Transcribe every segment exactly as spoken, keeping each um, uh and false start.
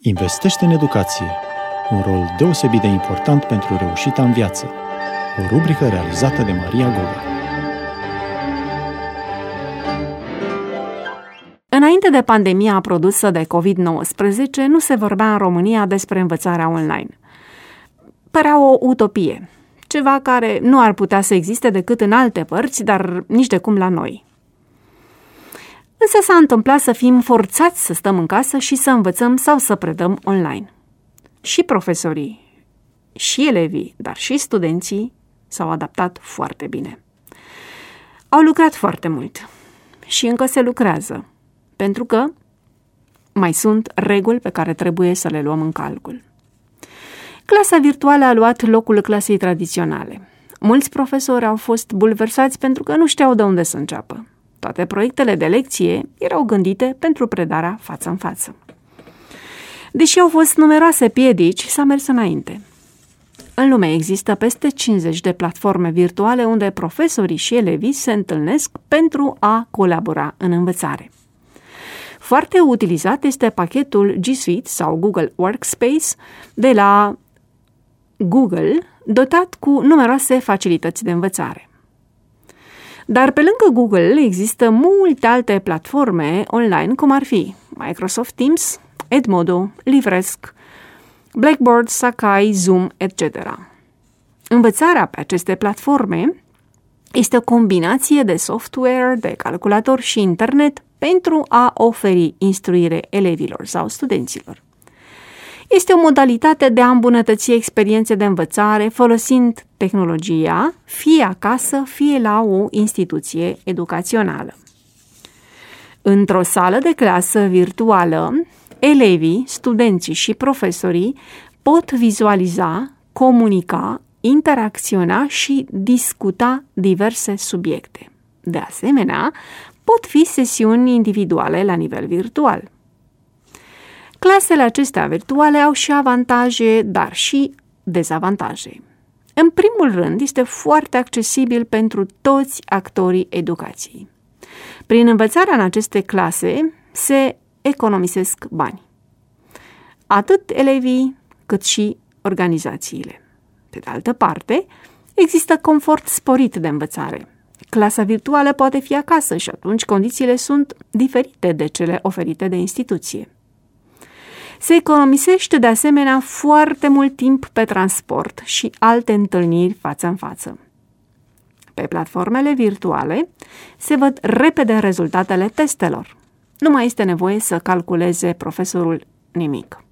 Investește în educație, un rol deosebit de important pentru reușita în viață. O rubrică realizată de Maria Goga. Înainte de pandemia produsă de covid nouăsprezece, nu se vorbea în România despre învățarea online. Părea o utopie, ceva care nu ar putea să existe decât în alte părți, dar nici de cum la noi. Însă s-a întâmplat să fim forțați să stăm în casă și să învățăm sau să predăm online. Și profesorii, și elevii, dar și studenții s-au adaptat foarte bine. Au lucrat foarte mult și încă se lucrează, pentru că mai sunt reguli pe care trebuie să le luăm în calcul. Clasa virtuală a luat locul clasei tradiționale. Mulți profesori au fost bulversați pentru că nu știau de unde să înceapă. Toate proiectele de lecție erau gândite pentru predarea față în față. Deși au fost numeroase piedici, s-a mers înainte. În lume există peste cincizeci de platforme virtuale unde profesorii și elevii se întâlnesc pentru a colabora în învățare. Foarte utilizat este pachetul G Suite sau Google Workspace de la Google, dotat cu numeroase facilități de învățare. Dar pe lângă Google există multe alte platforme online, cum ar fi Microsoft Teams, Edmodo, Livresc, Blackboard, Sakai, Zoom, et cetera. Învățarea pe aceste platforme este o combinație de software, de calculator și internet pentru a oferi instruire elevilor sau studenților. Este o modalitate de a îmbunătăți experiențe de învățare folosind tehnologia, fie acasă, fie la o instituție educațională. Într-o sală de clasă virtuală, elevii, studenții și profesorii pot vizualiza, comunica, interacționa și discuta diverse subiecte. De asemenea, pot fi sesiuni individuale la nivel virtual. Clasele acestea virtuale au și avantaje, dar și dezavantaje. În primul rând, este foarte accesibil pentru toți actorii educației. Prin învățarea în aceste clase se economisesc bani. Atât elevii, cât și organizațiile. Pe de altă parte, există confort sporit de învățare. Clasa virtuală poate fi acasă și atunci condițiile sunt diferite de cele oferite de instituție. Se economisește de asemenea foarte mult timp pe transport și alte întâlniri față în față. Pe platformele virtuale se văd repede rezultatele testelor. Nu mai este nevoie să calculeze profesorul nimic.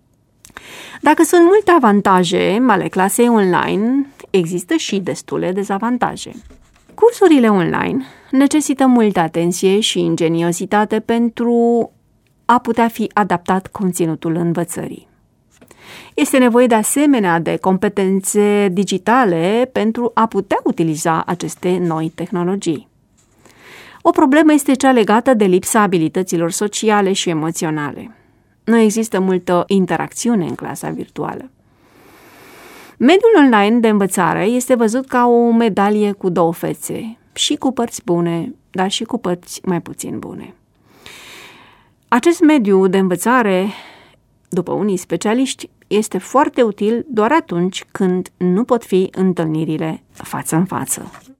Dacă sunt multe avantaje ale clasei online, există și destule dezavantaje. Cursurile online necesită multă atenție și ingeniozitate pentru a putea fi adaptat conținutul învățării. Este nevoie de asemenea de competențe digitale pentru a putea utiliza aceste noi tehnologii. O problemă este cea legată de lipsa abilităților sociale și emoționale. Nu există multă interacțiune în clasa virtuală. Mediul online de învățare este văzut ca o medalie cu două fețe, și cu părți bune, dar și cu părți mai puțin bune. Acest mediu de învățare, după unii specialiști, este foarte util doar atunci când nu pot fi întâlnirile față în față.